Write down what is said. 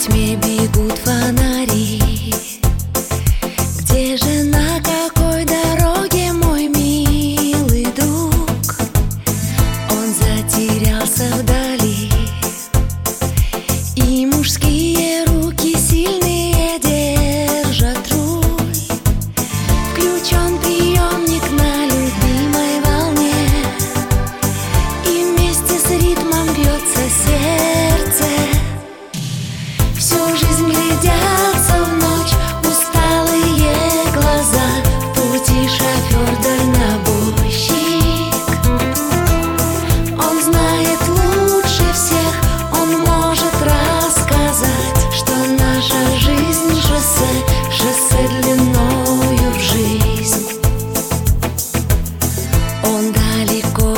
тьме бегут фонари. Где же, на какой дороге мой милый друг? Он затерялся вдали, и мужские руки сильные держат руль. Включен приемник на любимой волне, и вместе с ритмом бьется сердце. Всю жизнь глядятся в ночь усталые глаза, в пути шофер-дальнобойщик. Он знает лучше всех, он может рассказать, что наша жизнь шоссе, шоссе длиною в жизнь. Он далеко